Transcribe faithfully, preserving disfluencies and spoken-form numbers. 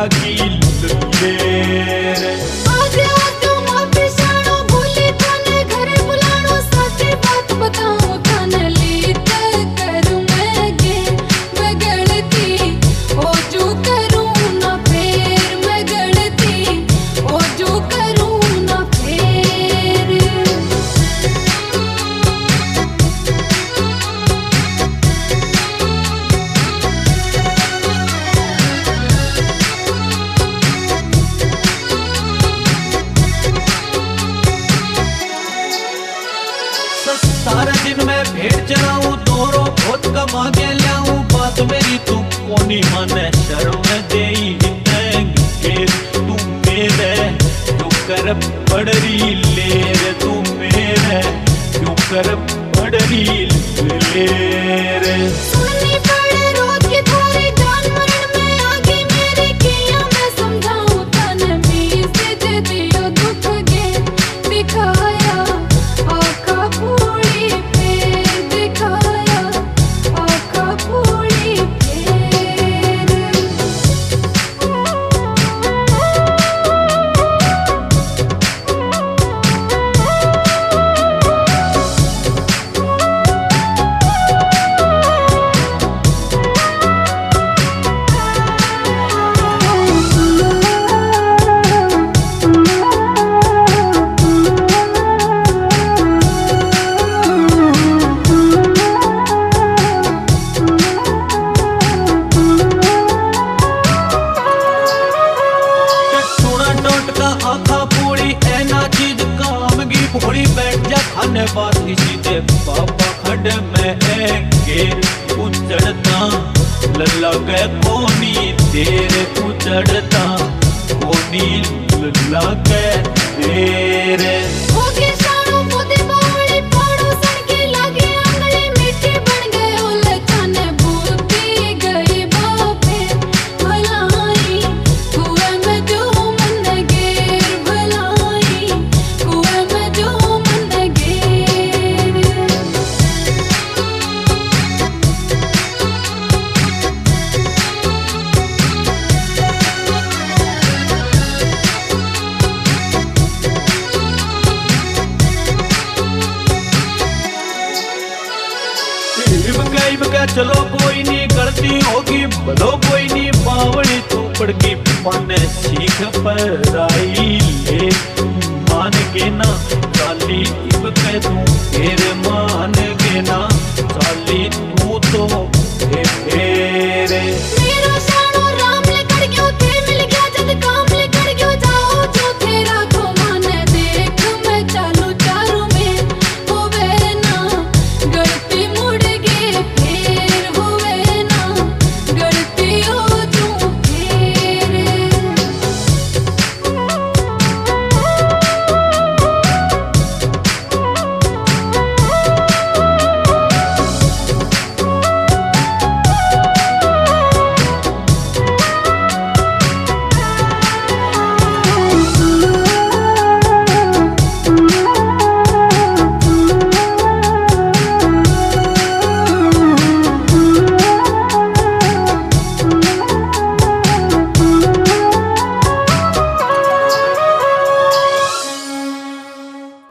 लागी लेर। आज तू माफी शानो भूली थाने घरे बुलानो साची बात बताऊं थाने लीत करूं मैं गे मैं गलती ओ जो करूं ना फिर मैं गलती ओ जो करूं ना फिर। सारा दिन मैं भेड़ चराऊं दोरो बहुत कमा के लाऊं बात मेरी तू कोनी माने शर्म देई देंगे तू मेरे क्यों कर पड़री लेर तू मेरे क्यों कर पड़री लेर। सुननी पड़े रोज की थारी जान मरण में आगे मेरे किया मैं समझाऊं थाने मी से दे दियो दुख गे दिखाया आका पूरी पे दिखाया आका पूरी फेर। आखा पूरी ऐना चीज काम की भोली बैठ जा खाने बात इसी दे पापा खड में है गेर उचड़ता लल्ला गए कोनी तेरे उचड़ता कोनी लल्ला गए तेरे। होगी शानो बुद्धि बावली पाड़ो सड़के लागे आंगली मिट्टी बन गए ओले खाने बुद्धि गई बापे भलाई हुए मैं जो मन गेर भलाई हुए मैं जो मन गेर। गई बका चलो कोई नहीं गलती होगी भलो कोई नहीं पावड़ी तू पड़की पाने सीख पर